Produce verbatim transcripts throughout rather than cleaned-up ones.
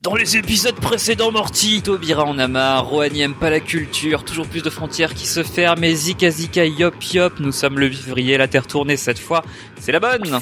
Dans les épisodes précédents, Morty, Taubira en a marre, Rohani aime pas la culture, toujours plus de frontières qui se ferment, et Zika Zika Yop Yop, nous sommes le huit février, la Terre tournée cette fois, c'est la bonne.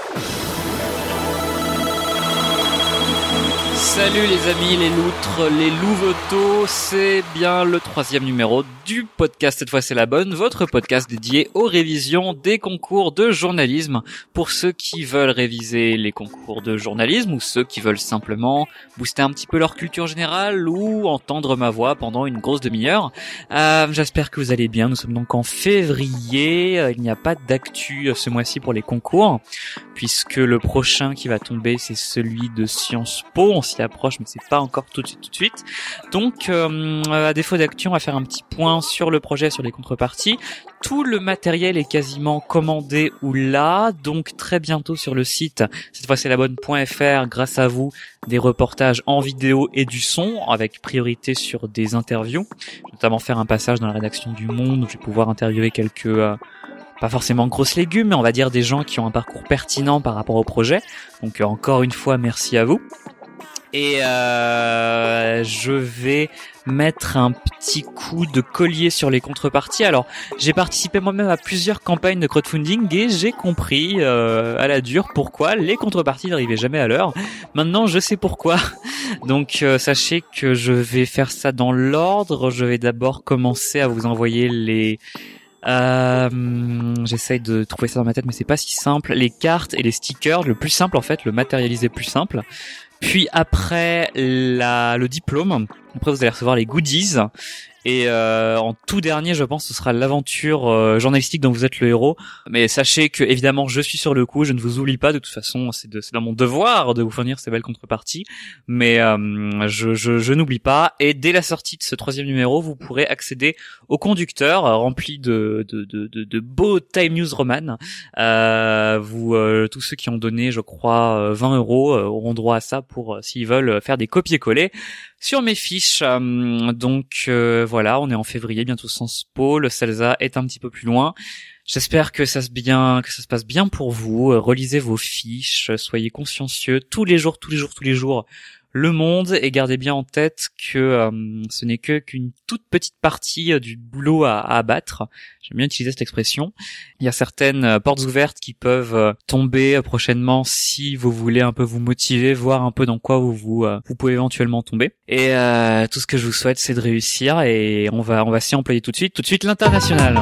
Salut les amis, les loutres, les louveteaux, c'est bien le troisième numéro du podcast, cette fois c'est la bonne, votre podcast dédié aux révisions des concours de journalisme pour ceux qui veulent réviser les concours de journalisme ou ceux qui veulent simplement booster un petit peu leur culture générale ou entendre ma voix pendant une grosse demi-heure. Euh, j'espère que vous allez bien, nous sommes donc en février, il n'y a pas d'actu ce mois-ci pour les concours puisque le prochain qui va tomber c'est celui de Sciences Po, on s'y approche mais c'est pas encore tout de suite tout de suite. Donc euh, à défaut d'actu, on va faire un petit point sur le projet, sur les contreparties. Tout le matériel est quasiment commandé ou là, donc très bientôt sur le site, cette fois c'est la bonne point f r, grâce à vous, des reportages en vidéo et du son, avec priorité sur des interviews. Je vais notamment faire un passage dans la rédaction du Monde, où je vais pouvoir interviewer quelques... Euh, pas forcément grosses légumes, mais on va dire des gens qui ont un parcours pertinent par rapport au projet. Donc euh, encore une fois, merci à vous. Et euh, je vais mettre un petit coup de collier sur les contreparties. Alors, j'ai participé moi-même à plusieurs campagnes de crowdfunding et j'ai compris euh, à la dure pourquoi les contreparties n'arrivaient jamais à l'heure. Maintenant, je sais pourquoi. Donc, euh, sachez que je vais faire ça dans l'ordre. Je vais d'abord commencer à vous envoyer les... Euh, j'essaye de trouver ça dans ma tête, mais c'est pas si simple. Les cartes et les stickers, le plus simple en fait, le matérialisé plus simple. Puis après la, le diplôme, après vous allez recevoir les goodies. Et euh, en tout dernier, je pense, ce sera l'aventure euh, journalistique dont vous êtes le héros. Mais sachez que évidemment, je suis sur le coup, je ne vous oublie pas. De toute façon, c'est, de, c'est dans mon devoir de vous fournir ces belles contreparties. Mais euh, je, je, je n'oublie pas. Et dès la sortie de ce troisième numéro, vous pourrez accéder au conducteur euh, rempli de, de, de, de, de beaux Time News Roman. Euh, vous, euh, tous ceux qui ont donné, je crois, vingt euros euh, auront droit à ça pour euh, s'ils veulent faire des copier-coller sur mes fiches. Euh, donc euh, voilà, on est en février, bientôt Sciences Po, le CELSA est un petit peu plus loin. J'espère que ça se bien, que ça se passe bien pour vous. Euh, relisez vos fiches, soyez consciencieux tous les jours, tous les jours, tous les jours. Le monde, et gardez bien en tête que euh, ce n'est que qu'une toute petite partie euh, du boulot à, à abattre. J'aime bien utiliser cette expression. Il y a certaines euh, portes ouvertes qui peuvent euh, tomber euh, prochainement si vous voulez un peu vous motiver, voir un peu dans quoi vous vous, euh, vous pouvez éventuellement tomber. Et euh, tout ce que je vous souhaite, c'est de réussir et on va on va s'y employer tout de suite. Tout de suite l'international.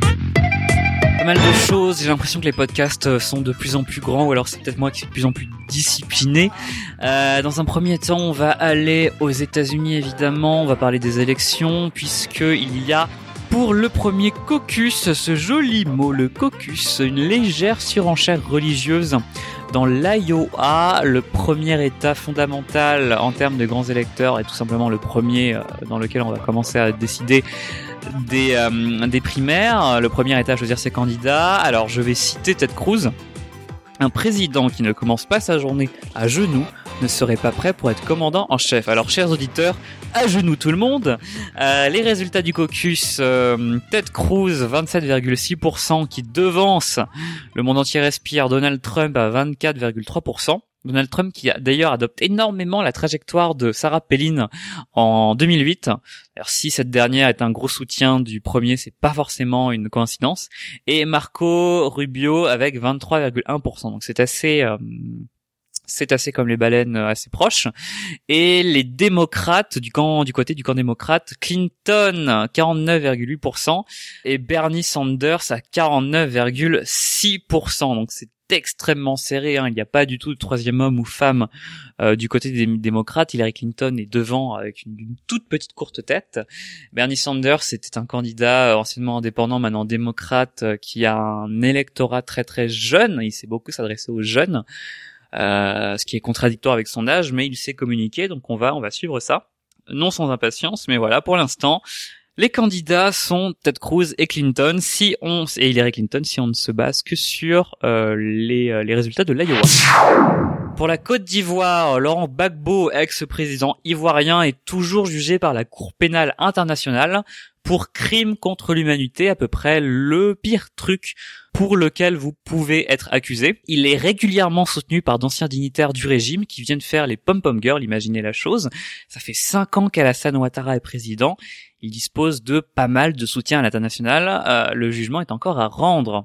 Pas mal de choses, j'ai l'impression que les podcasts sont de plus en plus grands ou alors c'est peut-être moi qui suis de plus en plus discipliné. Euh, dans un premier temps, on va aller aux États-Unis évidemment, on va parler des élections puisque il y a pour le premier caucus, ce joli mot, le caucus, une légère surenchère religieuse dans l'Iowa, le premier état fondamental en termes de grands électeurs et tout simplement le premier dans lequel on va commencer à décider des, euh, des primaires. Le premier état à choisir ses candidats. Alors je vais citer Ted Cruz. Un président qui ne commence pas sa journée à genoux ne serait pas prêt pour être commandant en chef. Alors, chers auditeurs, à genoux tout le monde. Euh, les résultats du caucus, euh, Ted Cruz, vingt-sept virgule six pour cent qui devance Le Monde Entier Respire, Donald Trump à vingt-quatre virgule trois pour cent. Donald Trump qui a d'ailleurs adopte énormément la trajectoire de Sarah Palin en deux mille huit. Alors si cette dernière est un gros soutien du premier, c'est pas forcément une coïncidence. Et Marco Rubio avec vingt-trois virgule un pour cent. Donc c'est assez euh, c'est assez comme les baleines, assez proches. Et les démocrates du camp du côté du camp démocrate, Clinton quarante-neuf virgule huit pour cent et Bernie Sanders à quarante-neuf virgule six pour cent. Donc c'est extrêmement serré, hein. Il n'y a pas du tout de troisième homme ou femme euh, du côté des démocrates. Hillary Clinton est devant avec une, une toute petite courte tête. Bernie Sanders était un candidat anciennement indépendant, maintenant démocrate, euh, qui a un électorat très très jeune. Il sait beaucoup s'adresser aux jeunes, euh, ce qui est contradictoire avec son âge, mais il sait communiquer, donc on va on va suivre ça, non sans impatience, mais voilà, pour l'instant les candidats sont Ted Cruz et Clinton, si on et Hillary Clinton, si on ne se base que sur euh, les les résultats de l'Iowa. Pour la Côte d'Ivoire, Laurent Gbagbo, ex-président ivoirien, est toujours jugé par la Cour pénale internationale pour crime contre l'humanité, à peu près le pire truc pour lequel vous pouvez être accusé. Il est régulièrement soutenu par d'anciens dignitaires du régime qui viennent faire les pom-pom girls, imaginez la chose. Ça fait cinq ans qu'Alassane Ouattara est président. Il dispose de pas mal de soutien à l'international. Euh, le jugement est encore à rendre.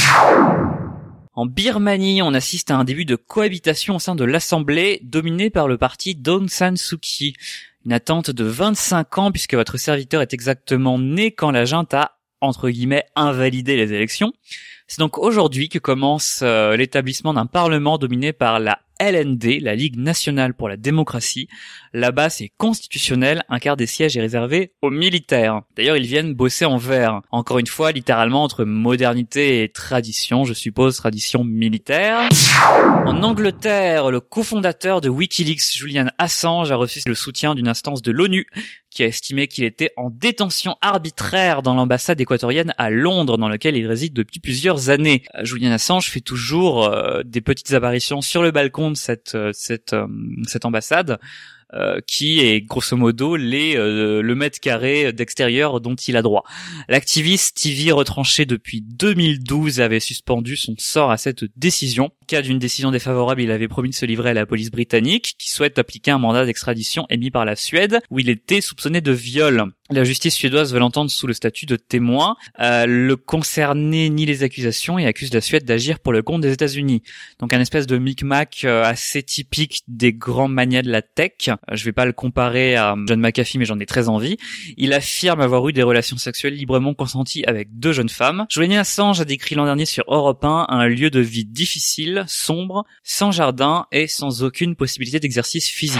En Birmanie, on assiste à un début de cohabitation au sein de l'Assemblée, dominée par le parti d'Aung San Suu Kyi. Une attente de vingt-cinq ans, puisque votre serviteur est exactement né quand la junte a, entre guillemets, invalidé les élections. C'est donc aujourd'hui que commence euh, l'établissement d'un parlement dominé par la L N D, la Ligue nationale pour la démocratie. Là-bas, c'est constitutionnel, un quart des sièges est réservé aux militaires. D'ailleurs, ils viennent bosser en vert. Encore une fois, littéralement entre modernité et tradition, je suppose tradition militaire. En Angleterre, le cofondateur de Wikileaks, Julian Assange, a reçu le soutien d'une instance de l'ONU qui a estimé qu'il était en détention arbitraire dans l'ambassade équatorienne à Londres, dans laquelle il réside depuis plusieurs années. Julian Assange fait toujours euh, des petites apparitions sur le balcon de cette euh, cette euh, cette ambassade, euh, qui est grosso modo les euh, le mètre carré d'extérieur dont il a droit. L'activiste T V, retranché depuis deux mille douze, avait suspendu son sort à cette décision. En cas d'une décision défavorable, il avait promis de se livrer à la police britannique, qui souhaite appliquer un mandat d'extradition émis par la Suède, où il était soupçonné de viol. La justice suédoise veut l'entendre sous le statut de témoin. Euh, le concerné nie les accusations et accuse la Suède d'agir pour le compte des États-Unis. Donc un espèce de micmac euh, assez typique des grands magnats de la tech. Euh, je vais pas le comparer à John McAfee, mais j'en ai très envie. Il affirme avoir eu des relations sexuelles librement consenties avec deux jeunes femmes. Julian Assange a décrit l'an dernier sur Europe un un lieu de vie difficile, sombre, sans jardin et sans aucune possibilité d'exercice physique.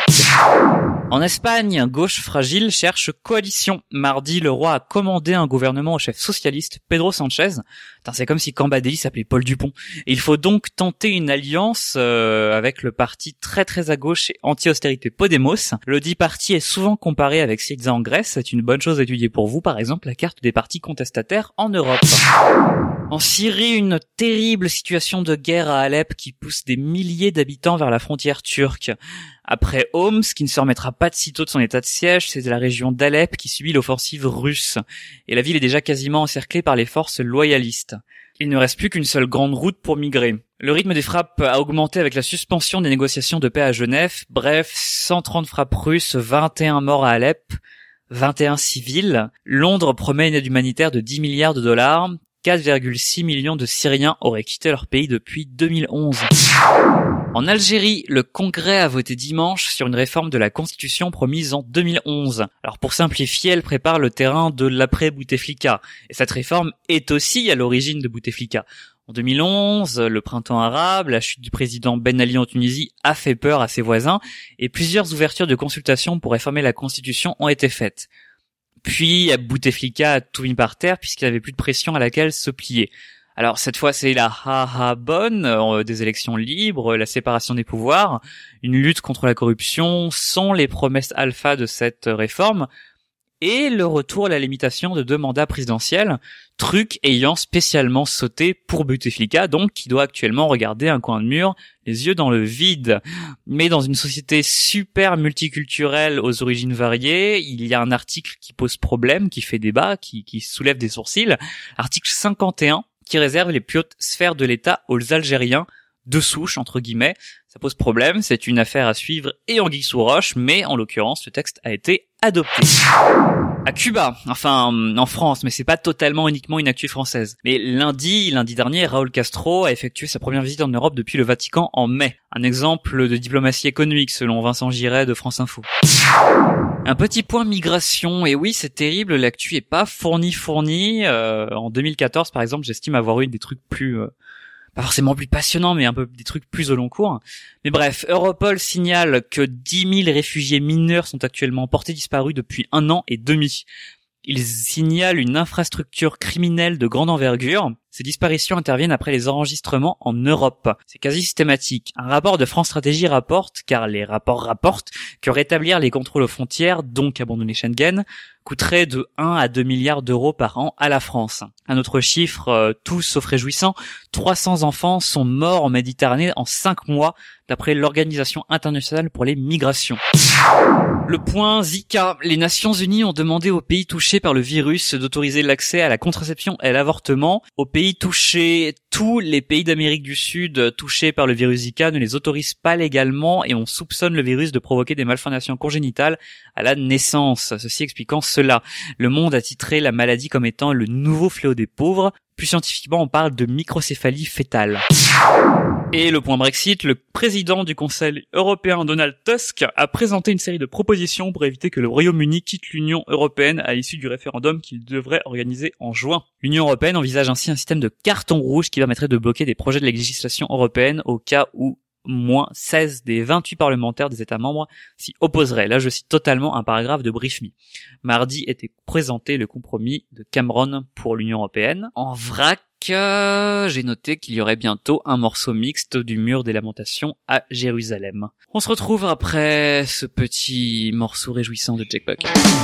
En Espagne, gauche fragile cherche coalition. Mardi, le roi a commandé un gouvernement au chef socialiste Pedro Sanchez. Putain, c'est comme si Cambadélis s'appelait Paul Dupont. Et il faut donc tenter une alliance euh, avec le parti très très à gauche et anti-austérité Podemos. Le dit parti est souvent comparé avec Syriza en Grèce. C'est une bonne chose à étudier pour vous, par exemple, la carte des partis contestataires en Europe. En Syrie, une terrible situation de guerre à Alep qui pousse des milliers d'habitants vers la frontière turque. Après Homs, qui ne se remettra pas de sitôt de son état de siège, c'est la région d'Alep qui subit l'offensive russe. Et la ville est déjà quasiment encerclée par les forces loyalistes. Il ne reste plus qu'une seule grande route pour migrer. Le rythme des frappes a augmenté avec la suspension des négociations de paix à Genève. Bref, cent trente frappes russes, vingt et un morts à Alep, vingt et un civils. Londres promet une aide humanitaire de dix milliards de dollars. quatre virgule six millions de Syriens auraient quitté leur pays depuis deux mille onze. En Algérie, le Congrès a voté dimanche sur une réforme de la Constitution promise en deux mille onze. Alors pour simplifier, elle prépare le terrain de l'après-Bouteflika. Et cette réforme est aussi à l'origine de Bouteflika. En deux mille onze, le printemps arabe, la chute du président Ben Ali en Tunisie a fait peur à ses voisins et plusieurs ouvertures de consultation pour réformer la Constitution ont été faites. Puis Bouteflika a tout mis par terre puisqu'il n'y avait plus de pression à laquelle se plier. Alors cette fois c'est la ha-ha bonne, euh, des élections libres, la séparation des pouvoirs, une lutte contre la corruption sont les promesses alpha de cette réforme, et le retour à la limitation de deux mandats présidentiels, truc ayant spécialement sauté pour Bouteflika, donc qui doit actuellement regarder un coin de mur, les yeux dans le vide. Mais dans une société super multiculturelle aux origines variées, il y a un article qui pose problème, qui fait débat, qui, qui soulève des sourcils, article cinquante et un, qui réserve les plus hautes sphères de l'État aux Algériens de souche, entre guillemets. Ça pose problème, c'est une affaire à suivre et anguille sous roche, mais en l'occurrence, le texte a été adopté. À Cuba, enfin en France, mais c'est pas totalement uniquement une actu française. Mais lundi, lundi dernier, Raúl Castro a effectué sa première visite en Europe depuis le Vatican en mai. Un exemple de diplomatie économique selon Vincent Giret de France Info. Un petit point migration, et oui c'est terrible, l'actu est pas fournie fournie. Euh, en deux mille quatorze par exemple, j'estime avoir eu des trucs plus... Euh, pas forcément plus passionnants, mais un peu des trucs plus au long cours. Mais bref, Europol signale que dix mille réfugiés mineurs sont actuellement portés disparus depuis un an et demi. Ils signalent une infrastructure criminelle de grande envergure. Ces disparitions interviennent après les enregistrements en Europe. C'est quasi systématique. Un rapport de France Stratégie rapporte, car les rapports rapportent, que rétablir les contrôles aux frontières, donc abandonner Schengen, coûterait de un à deux milliards d'euros par an à la France. Un autre chiffre, euh, tout sauf réjouissant, trois cents enfants sont morts en Méditerranée en cinq mois, d'après l'Organisation internationale pour les migrations. Le point Zika. Les Nations Unies ont demandé aux pays touchés par le virus d'autoriser l'accès à la contraception et à l'avortement. Aux pays touchés, tous les pays d'Amérique du Sud touchés par le virus Zika ne les autorisent pas légalement et on soupçonne le virus de provoquer des malformations congénitales à la naissance. Ceci expliquant cela. Le Monde a titré la maladie comme étant le nouveau fléau des pauvres. Plus scientifiquement, on parle de microcéphalie fœtale. Et le point Brexit, le président du Conseil européen Donald Tusk a présenté une série de propositions pour éviter que le Royaume-Uni quitte l'Union européenne à l'issue du référendum qu'il devrait organiser en juin. L'Union européenne envisage ainsi un système de carton rouge qui permettrait de bloquer des projets de législation européenne au cas où moins seize des vingt-huit parlementaires des États membres s'y opposeraient. Là, je cite totalement un paragraphe de Brief Me. Mardi était présenté le compromis de Cameron pour l'Union européenne. En vrac, euh, j'ai noté qu'il y aurait bientôt un morceau mixte du mur des lamentations à Jérusalem. On se retrouve après ce petit morceau réjouissant de Jack Buck.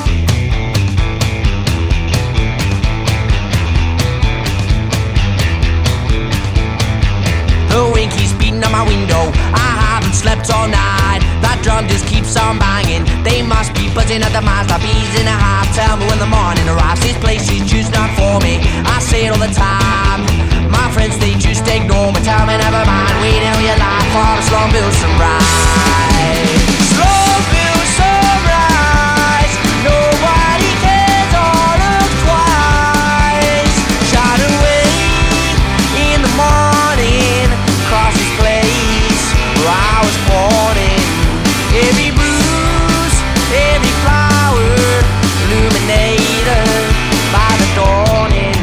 The wind keeps beating on my window. I haven't slept all night. That drum just keeps on banging. They must be buzzing at the mouths like bees in a hive. Tell me when the morning arrives. This place is just not for me. I say it all the time. My friends, they just ignore me. Tell me never mind. Waiting all your life for the Slumville sunrise. Slumville sunrise. Nobody cares or looks twice. Shine away in the morning. Across this place where I was born in. Every bruise, every flower, illuminated by the dawning.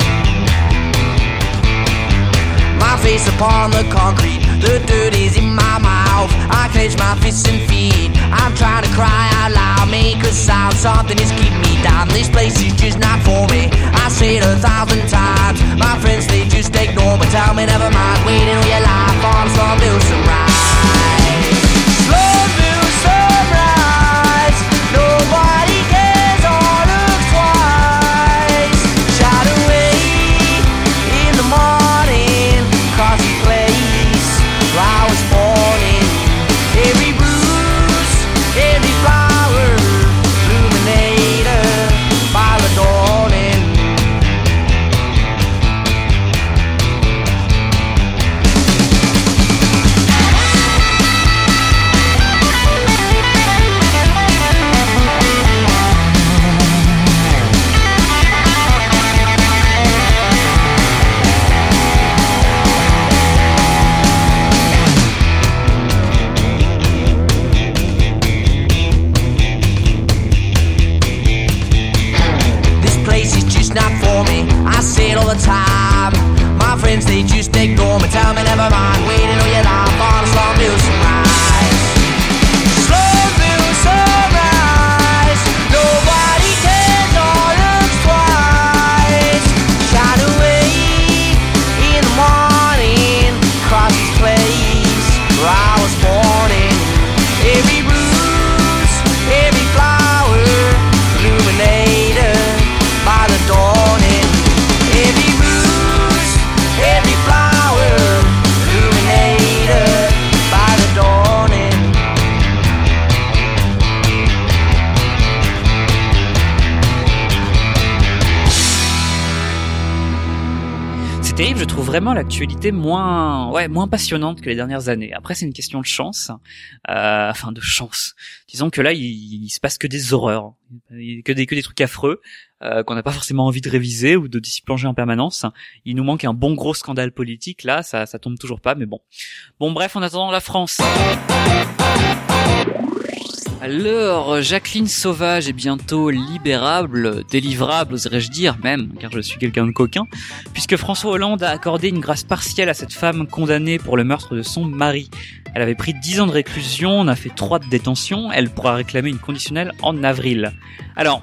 My face upon the concrete, the dirt is in my mouth. I clench my fists and feet. I'm trying to cry out loud, make a sound. Something is keeping me down. This place is just not for me. I say it a thousand times. My friends, they just ignore me. Tell me never mind. Waiting all your life on Slumville sunrise. Slumville sunrise. Nobody cares or looks twice. Shout away in the morning. Across the place where I was born in. Every bruise, every flower, illuminated by the dawning. Not for me, I say it all the time. My friends, they just ignore me. Tell me never mind, waiting all your life on a Slumville sunrise. Slumville sunrise. Nobody cares or looks twice. Shine away in the morning. Across this place where I was born in. Every bruise, every flower, illuminated by the dawning. Every bruise, every flower, illuminated by the dawning. C'est terrible, je trouve vraiment l'actualité moins, ouais, moins passionnante que les dernières années. Après, c'est une question de chance, euh, enfin de chance. Disons que là, il, il se passe que des horreurs, que des que des trucs affreux euh, qu'on n'a pas forcément envie de réviser ou de s'y plonger en permanence. Il nous manque un bon gros scandale politique. Là, ça, ça tombe toujours pas, mais bon. Bon, bref, en attendant la France. Alors, Jacqueline Sauvage est bientôt libérable, délivrable, oserais-je dire même, car je suis quelqu'un de coquin, puisque François Hollande a accordé une grâce partielle à cette femme condamnée pour le meurtre de son mari. Elle avait pris dix ans de réclusion, on a fait trois de détention, elle pourra réclamer une conditionnelle en avril. Alors,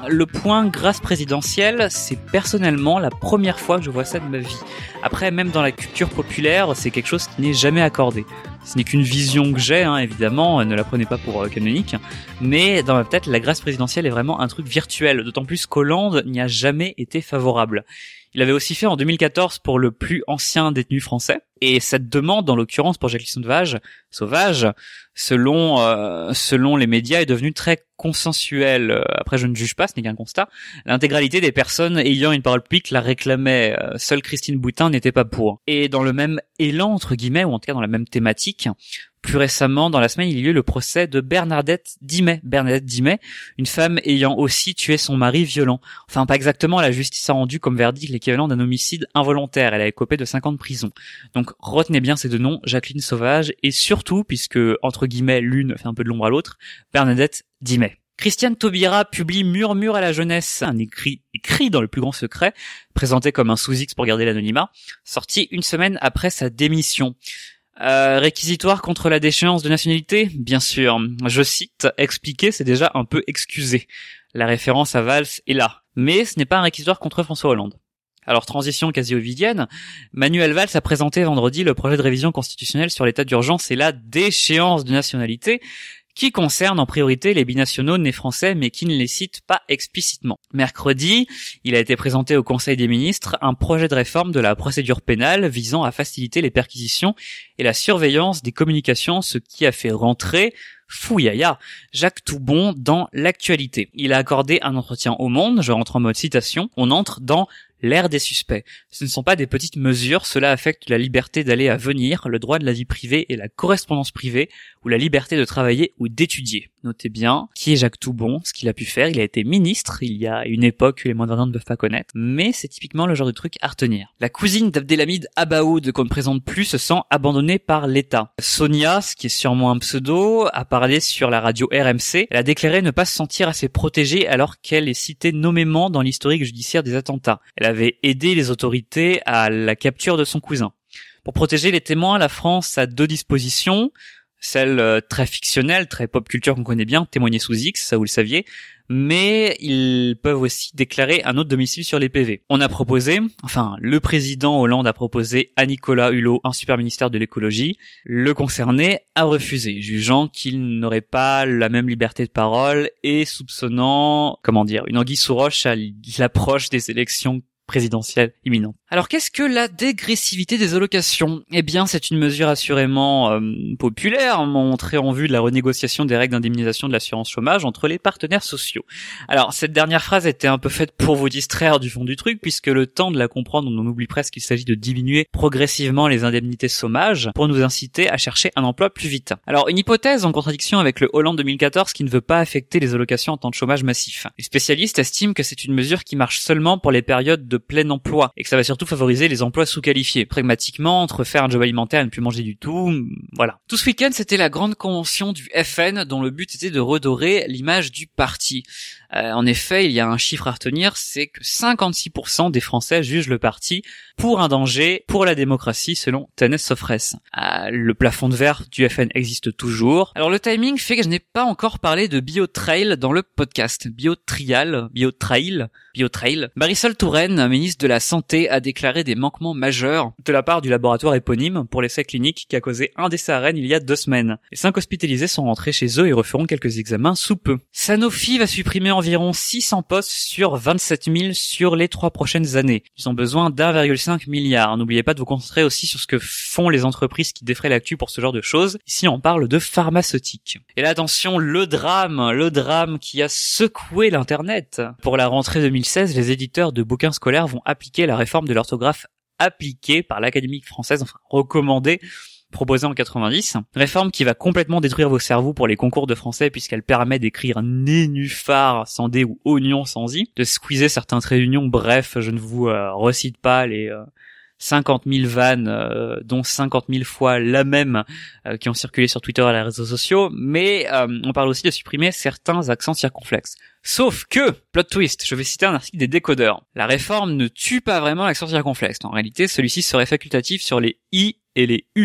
le point grâce présidentielle, c'est personnellement la première fois que je vois ça de ma vie. Après, même dans la culture populaire, c'est quelque chose qui n'est jamais accordé. Ce n'est qu'une vision que j'ai, hein, évidemment, ne la prenez pas pour euh, canonique, mais dans ma tête, la grâce présidentielle est vraiment un truc virtuel, d'autant plus qu'Hollande n'y a jamais été favorable. Il avait aussi fait en deux mille quatorze pour le plus ancien détenu français, et cette demande, en l'occurrence pour Jacqueline Sauvage, Sauvage, selon euh, selon les médias, est devenue très consensuelle. Après, je ne juge pas, ce n'est qu'un constat. L'intégralité des personnes ayant une parole publique la réclamait. Seule Christine Boutin n'était pas pour. Et dans le même élan, entre guillemets, ou en tout cas dans la même thématique, plus récemment, dans la semaine, il y a eu le procès de Bernadette Dimet. Bernadette Dimet, une femme ayant aussi tué son mari violent. Enfin, pas exactement, la justice a rendu comme verdict l'équivalent d'un homicide involontaire. Elle a écopé de cinq ans de prison. Donc, retenez bien ces deux noms, Jacqueline Sauvage, et surtout, puisque, entre guillemets, l'une fait un peu de l'ombre à l'autre, Bernadette Dimet. Christiane Taubira publie Murmure à la jeunesse, un écrit écrit dans le plus grand secret, présenté comme un sous-X pour garder l'anonymat, sorti une semaine après sa démission. Euh, réquisitoire contre la déchéance de nationalité, bien sûr. Je cite, expliquer, c'est déjà un peu excusé. La référence à Valls est là. Mais ce n'est pas un réquisitoire contre François Hollande. Alors, transition quasi ovidienne, Manuel Valls a présenté vendredi le projet de révision constitutionnelle sur l'état d'urgence et la déchéance de nationalité, qui concerne en priorité les binationaux nés français mais qui ne les cite pas explicitement. Mercredi, il a été présenté au Conseil des ministres un projet de réforme de la procédure pénale visant à faciliter les perquisitions et la surveillance des communications, ce qui a fait rentrer fouillaya Jacques Toubon dans l'actualité. Il a accordé un entretien au Monde, je rentre en mode citation, on entre dans l'ère des suspects. Ce ne sont pas des petites mesures, cela affecte la liberté d'aller à venir, le droit de la vie privée et la correspondance privée, ou la liberté de travailler ou d'étudier. Notez bien qui est Jacques Toubon, ce qu'il a pu faire. Il a été ministre il y a une époque que les moins de vingt ans ne peuvent pas connaître, mais c'est typiquement le genre de truc à retenir. La cousine d'Abdelhamid Abaoud, qu'on ne présente plus, se sent abandonnée par l'État. Sonia, ce qui est sûrement un pseudo, a parlé sur la radio R M C. Elle a déclaré ne pas se sentir assez protégée alors qu'elle est citée nommément dans l'historique judiciaire des attentats. Elle avait aidé les autorités à la capture de son cousin. Pour protéger les témoins, la France a deux dispositions. Celle euh, très fictionnelle, très pop culture qu'on connaît bien, témoigner sous X, ça vous le saviez, mais ils peuvent aussi déclarer un autre domicile sur les P V. On a proposé, enfin le président Hollande a proposé à Nicolas Hulot un super ministère de l'écologie. Le concerné a refusé, jugeant qu'il n'aurait pas la même liberté de parole et soupçonnant, comment dire, une anguille sous roche à l'approche des élections présidentielle imminente. Alors qu'est-ce que la dégressivité des allocations ? Eh bien, c'est une mesure assurément euh, populaire, montrée en vue de la renégociation des règles d'indemnisation de l'assurance chômage entre les partenaires sociaux. Alors, cette dernière phrase était un peu faite pour vous distraire du fond du truc, puisque le temps de la comprendre, on oublie presque qu'il s'agit de diminuer progressivement les indemnités chômage pour nous inciter à chercher un emploi plus vite. Alors, une hypothèse en contradiction avec le Hollande deux mille quatorze qui ne veut pas affecter les allocations en temps de chômage massif. Les spécialistes estiment que c'est une mesure qui marche seulement pour les périodes de plein emploi et que ça va surtout favoriser les emplois sous-qualifiés. Pragmatiquement, entre faire un job alimentaire et ne plus manger du tout, voilà. Tout ce week-end, c'était la grande convention du F N dont le but était de redorer l'image du parti. Euh, en effet, il y a un chiffre à retenir, c'est que cinquante-six pour cent des Français jugent le parti pour un danger pour la démocratie selon Tanès Sofres. Euh, le plafond de verre du F N existe toujours. Alors le timing fait que je n'ai pas encore parlé de Biotrail dans le podcast. Biotrial, Biotrail, Biotrail. Marisol Touraine, ministre de la Santé, a déclaré des manquements majeurs de la part du laboratoire éponyme pour l'essai clinique qui a causé un décès à Rennes il y a deux semaines. Les cinq hospitalisés sont rentrés chez eux et referont quelques examens sous peu. Sanofi va supprimer environ six cents postes sur vingt-sept mille sur les trois prochaines années. Ils ont besoin d'un virgule cinq milliard. N'oubliez pas de vous concentrer aussi sur ce que font les entreprises qui défraient l'actu pour ce genre de choses. Ici, on parle de pharmaceutique. Et là, attention, le drame, le drame qui a secoué l'internet. Pour la rentrée deux mille seize, les éditeurs de bouquins scolaires vont appliquer la réforme de l'orthographe appliquée par l'Académie française, enfin recommandée, proposée en quatre-vingt-dix. Réforme qui va complètement détruire vos cerveaux pour les concours de français puisqu'elle permet d'écrire nénuphar sans D ou oignon sans I, de squeezer certains traits d'union. Bref, je ne vous euh, recite pas les euh, cinquante mille vannes, euh, dont cinquante mille fois la même, euh, qui ont circulé sur Twitter et les réseaux sociaux, mais euh, on parle aussi de supprimer certains accents circonflexes. Sauf que, plot twist, je vais citer un article des décodeurs. La réforme ne tue pas vraiment l'accent circonflexe. En réalité, celui-ci serait facultatif sur les I et les U.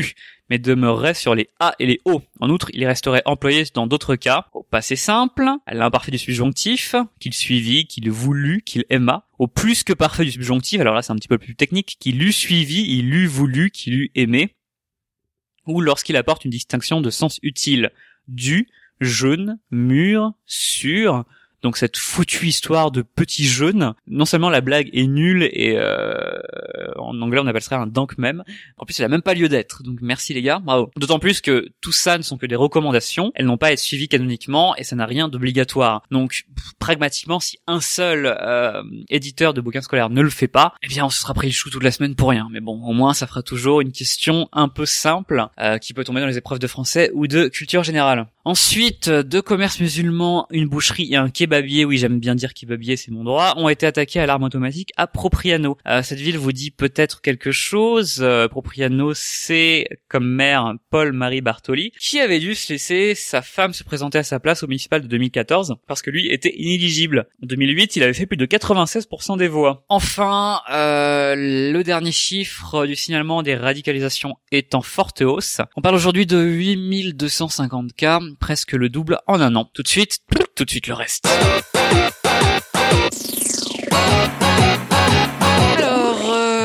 mais demeurerait sur les A et les O. En outre, il resterait employé dans d'autres cas, au passé simple, à l'imparfait du subjonctif, qu'il suivit, qu'il voulut, qu'il aima, au plus que parfait du subjonctif, alors là c'est un petit peu plus technique, qu'il eût suivi, il eût voulu, qu'il eût aimé, ou lorsqu'il apporte une distinction de sens utile, du, jeune, mûr, sûr. Donc cette foutue histoire de petit jeune, non seulement la blague est nulle et euh, en anglais on appelle ça un dank même, en plus elle a même pas lieu d'être. Donc merci les gars, bravo. D'autant plus que tout ça ne sont que des recommandations, elles n'ont pas à être suivies canoniquement et ça n'a rien d'obligatoire. Donc pff, pragmatiquement, si un seul euh, éditeur de bouquins scolaires ne le fait pas, eh bien on se sera pris le chou toute la semaine pour rien. Mais bon, au moins ça fera toujours une question un peu simple euh, qui peut tomber dans les épreuves de français ou de culture générale. Ensuite, deux commerces musulmans, une boucherie et un kebabier, oui j'aime bien dire kebabier, c'est mon droit, ont été attaqués à l'arme automatique à Propriano. Euh, cette ville vous dit peut-être quelque chose. Euh, Propriano, c'est comme maire Paul-Marie Bartoli, qui avait dû se laisser sa femme se présenter à sa place au municipal de deux mille quatorze, parce que lui était inéligible. En deux mille huit, il avait fait plus de quatre-vingt-seize pour cent des voix. Enfin, euh, le dernier chiffre du signalement des radicalisations est en forte hausse. On parle aujourd'hui de huit mille deux cent cinquante cas, presque le double en un an. Tout de suite, tout de suite le reste. Alors,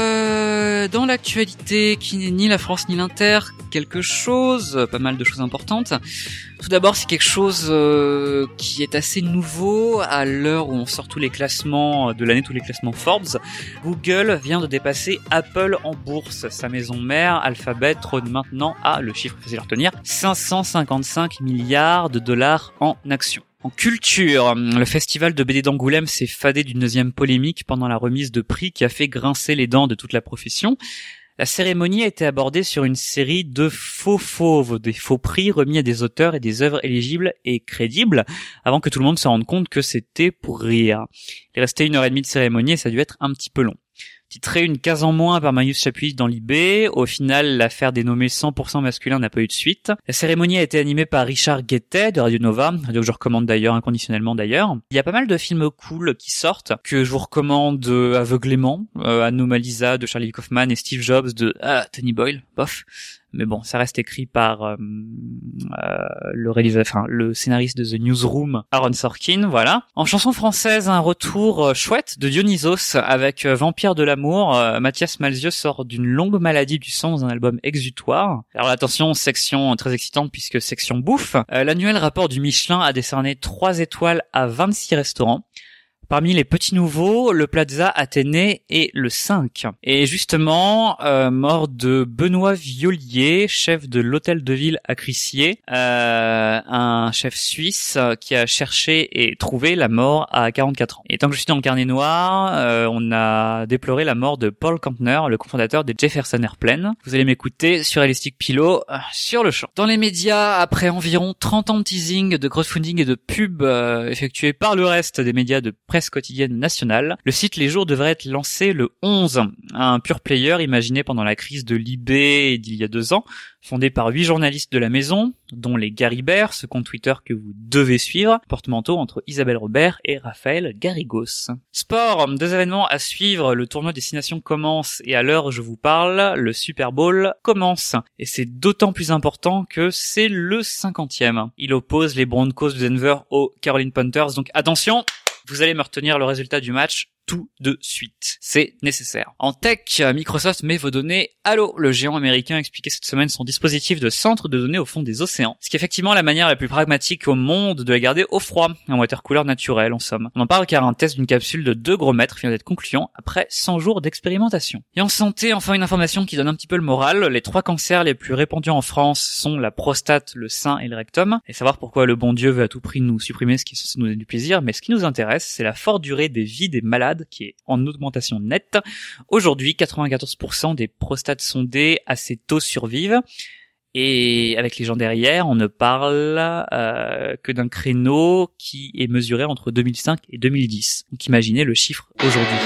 euh, dans l'actualité qui n'est ni la France ni l'Inter, quelque chose, pas mal de choses importantes. Tout d'abord, c'est quelque chose euh, qui est assez nouveau à l'heure où on sort tous les classements de l'année, tous les classements Forbes. Google vient de dépasser Apple en bourse. Sa maison mère, Alphabet, trône maintenant à, le chiffre facile à retenir, cinq cent cinquante-cinq milliards de dollars en actions. En culture, le festival de B D d'Angoulême s'est fadé d'une deuxième polémique pendant la remise de prix qui a fait grincer les dents de toute la profession. La cérémonie a été abordée sur une série de faux fauves, des faux prix remis à des auteurs et des œuvres éligibles et crédibles, avant que tout le monde se rende compte que c'était pour rire. Il est resté une heure et demie de cérémonie et ça a dû être un petit peu long. Titré une case en moins par Marius Chapuis dans l'I B, au final, l'affaire des nommés cent pour cent masculins n'a pas eu de suite. La cérémonie a été animée par Richard Guettet de Radio Nova, radio que je recommande d'ailleurs, inconditionnellement d'ailleurs. Il y a pas mal de films cool qui sortent, que je vous recommande euh, aveuglément. Euh, Anomalisa de Charlie Kaufman et Steve Jobs de ah, Tony Boyle, bof. Mais bon, ça reste écrit par euh, euh, le réalisateur, enfin le scénariste de The Newsroom, Aaron Sorkin, voilà. En chanson française, un retour euh, chouette de Dionysos avec euh, Vampire de l'amour. Euh, Mathias Malzieu sort d'une longue maladie du sang dans un album exutoire. Alors attention, section très excitante puisque section bouffe. Euh, l'annuel rapport du Michelin a décerné trois étoiles à vingt-six restaurants. Parmi les petits nouveaux, le Plaza Athénée est le cinq. Et justement, euh, mort de Benoît Violier, chef de l'hôtel de ville à Crissier, euh, un chef suisse qui a cherché et trouvé la mort à quarante-quatre ans. Et tant que je suis dans le carnet noir, euh, on a déploré la mort de Paul Kantner, le cofondateur de Jefferson Airplane. Vous allez m'écouter sur Elastic Pillow, euh, sur le champ. Dans les médias, après environ trente ans de teasing, de crowdfunding et de pub euh, effectués par le reste des médias de presse quotidienne nationale, le site Les Jours devrait être lancé le onze. Un pure player imaginé pendant la crise de l'I B d'il y a deux ans, fondé par huit journalistes de la maison, dont les Garibert, ce compte Twitter que vous devez suivre, porte-manteau entre Isabelle Robert et Raphaël Garrigos. Sport, deux événements à suivre, le tournoi Destination commence et à l'heure où je vous parle, le Super Bowl commence. Et c'est d'autant plus important que c'est le cinquantième. Il oppose les Broncos de Denver aux Carolina Panthers, donc attention, vous allez me retenir le résultat du match tout de suite. C'est nécessaire. En tech, Microsoft met vos données à l'eau. Le géant américain a expliqué cette semaine son dispositif de centre de données au fond des océans. Ce qui est effectivement la manière la plus pragmatique au monde de la garder au froid. Un watercooler naturel, en somme. On en parle car un test d'une capsule de deux gros mètres vient d'être concluant après cent jours d'expérimentation. Et en santé, enfin une information qui donne un petit peu le moral. Les trois cancers les plus répandus en France sont la prostate, le sein et le rectum. Et savoir pourquoi le bon Dieu veut à tout prix nous supprimer ce qui est censé nous donner du plaisir. Mais ce qui nous intéresse, c'est la forte durée des vies des malades qui est en augmentation nette. Aujourd'hui, quatre-vingt-quatorze pour cent des prostates sondées assez tôt survivent. Et avec les gens derrière, on ne parle euh, que d'un créneau qui est mesuré entre deux mille cinq et deux mille dix. Donc imaginez le chiffre aujourd'hui.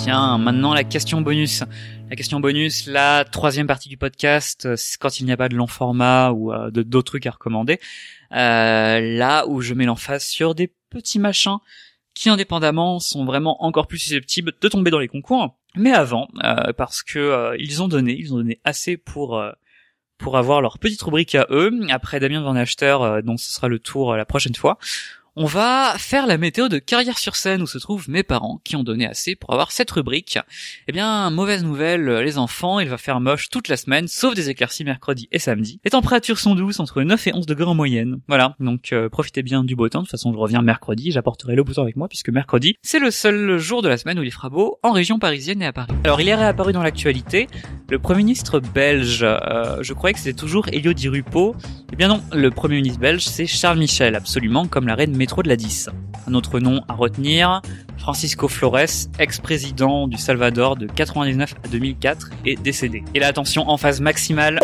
Bien, maintenant la question bonus. La question bonus, la troisième partie du podcast, c'est quand il n'y a pas de long format ou euh, de, d'autres trucs à recommander. Euh, là où je mets l'emphase sur des petits machins qui indépendamment sont vraiment encore plus susceptibles de tomber dans les concours. Mais avant, euh, parce que euh, ils ont donné, ils ont donné assez pour euh, pour avoir leur petite rubrique à eux. Après Damien Van Achter, euh, donc ce sera le tour euh, la prochaine fois. On va faire la météo de Carrières-sur-Seine où se trouvent mes parents qui ont donné assez pour avoir cette rubrique. Eh bien, mauvaise nouvelle, les enfants, il va faire moche toute la semaine, sauf des éclaircies mercredi et samedi. Les températures sont douces, entre neuf et onze degrés en moyenne. Voilà, donc euh, profitez bien du beau temps. De toute façon, je reviens mercredi, j'apporterai le beau temps avec moi puisque mercredi, c'est le seul jour de la semaine où il fera beau en région parisienne et à Paris. Alors, il est réapparu dans l'actualité, le Premier ministre belge, euh, je croyais que c'était toujours Elio Di Rupo. Eh bien non, le Premier ministre belge, c'est Charles Michel, absolument comme la reine métro de la dix. Un autre nom à retenir, Francisco Flores, ex-président du Salvador de quatre-vingt-dix-neuf à deux mille quatre, est décédé. Et là, attention, en phase maximale,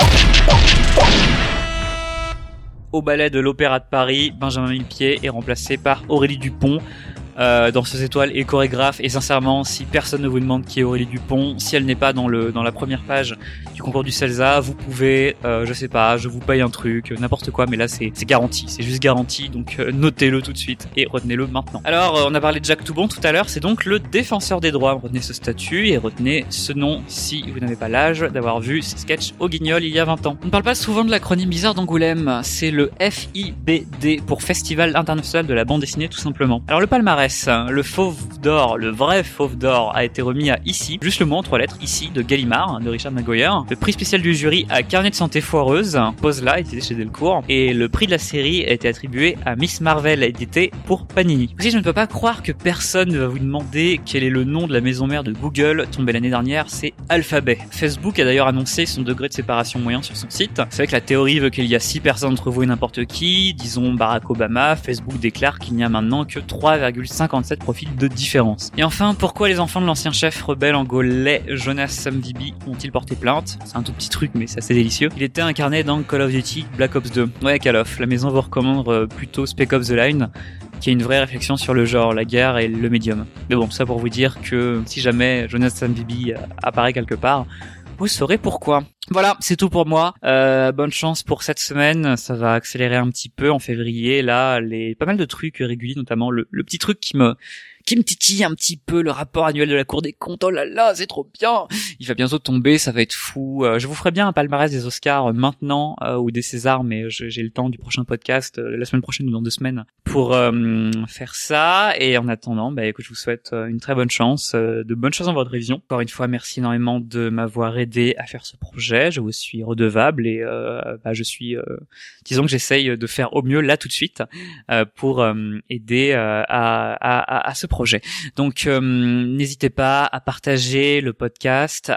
au ballet de l'Opéra de Paris, Benjamin Millepied est remplacé par Aurélie Dupont, Euh, Danseuse étoile et chorégraphe. Et sincèrement, si personne ne vous demande qui est Aurélie Dupont, si elle n'est pas dans le dans la première page du concours du CELSA, vous pouvez, euh, je sais pas, je vous paye un truc, n'importe quoi, mais là c'est c'est garanti, c'est juste garanti. Donc euh, notez-le tout de suite et retenez-le maintenant. Alors, euh, on a parlé de Jacques Toubon tout à l'heure, c'est donc le défenseur des droits. Retenez ce statut et retenez ce nom si vous n'avez pas l'âge d'avoir vu ses sketchs au Guignol il y a vingt ans. On ne parle pas souvent de l'acronyme bizarre d'Angoulême, c'est le F I B D pour Festival International de la Bande Dessinée tout simplement. Alors le palmarès, le Fauve d'Or, le vrai Fauve d'Or a été remis à Ici, juste le mot en trois lettres, Ici, de Gallimard, de Richard Magoyer. Le prix spécial du jury à Carnet de santé foireuse, Pose là, édité chez Delcourt. Et le prix de la série a été attribué à Miss Marvel, édité pour Panini. Aussi, je ne peux pas croire que personne ne va vous demander quel est le nom de la maison mère de Google, tombée l'année dernière, c'est Alphabet. Facebook a d'ailleurs annoncé son degré de séparation moyen sur son site. C'est vrai que la théorie veut qu'il y a six personnes entre vous et n'importe qui, disons Barack Obama. Facebook déclare qu'il n'y a maintenant que trois virgule cinquante-sept profils de différence. Et enfin, pourquoi les enfants de l'ancien chef rebelle angolais Jonas Savimbi ont-ils porté plainte? C'est un tout petit truc, mais c'est assez délicieux. Il était incarné dans Call of Duty Black Ops deux. Ouais, Call of. La maison vous recommande plutôt Spec Ops The Line, qui est une vraie réflexion sur le genre, la guerre et le médium. Mais bon, ça pour vous dire que si jamais Jonas Savimbi apparaît quelque part, vous saurez pourquoi. Voilà, c'est tout pour moi. Euh, bonne chance pour cette semaine. Ça va accélérer un petit peu en février. Là, les pas mal de trucs réguliers, notamment le, le petit truc qui me qui me titille un petit peu, le rapport annuel de la Cour des comptes. Oh là là, c'est trop bien. Il va bientôt tomber, ça va être fou. Euh, je vous ferai bien un palmarès des Oscars maintenant euh, ou des Césars, mais je, j'ai le temps du prochain podcast euh, la semaine prochaine ou dans deux semaines pour euh, faire ça. Et en attendant, bah écoute, je vous souhaite euh, une très bonne chance, euh, de bonnes choses dans votre révision. Encore une fois, merci énormément de m'avoir aidé à faire ce projet. Je vous suis redevable et euh, bah, je suis, euh, disons que j'essaye de faire au mieux là tout de suite euh, pour euh, aider euh, à, à, à ce projet. Donc euh, n'hésitez pas à partager le podcast,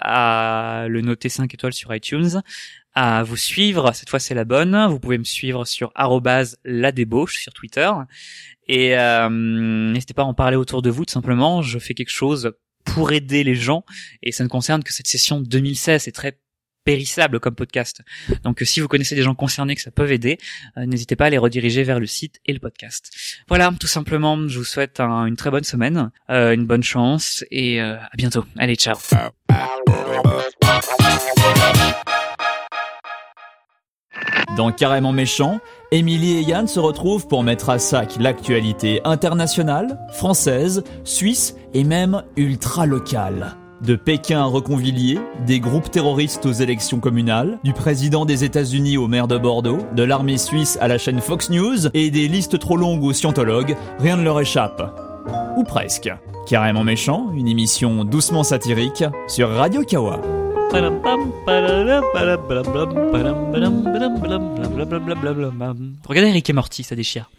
à le noter cinq étoiles sur iTunes, à vous suivre, cette fois c'est la bonne. Vous pouvez me suivre sur arobase la débauche sur Twitter et euh, n'hésitez pas à en parler autour de vous. Tout simplement, je fais quelque chose pour aider les gens et ça ne concerne que cette session deux mille seize. C'est très périssable comme podcast. Donc si vous connaissez des gens concernés que ça peut aider, euh, n'hésitez pas à les rediriger vers le site et le podcast. Voilà, tout simplement, je vous souhaite un, une très bonne semaine, euh, une bonne chance et euh, à bientôt. Allez, ciao. Dans Carrément Méchant, Émilie et Yann se retrouvent pour mettre à sac l'actualité internationale, française, suisse et même ultra-locale. De Pékin à Reconvilier, des groupes terroristes aux élections communales, du président des États-Unis au maire de Bordeaux, de l'armée suisse à la chaîne Fox News et des listes trop longues aux scientologues, rien ne leur échappe. Ou presque. Carrément Méchant, une émission doucement satirique sur Radio Kawa. Regardez Rick et Morty, ça déchire.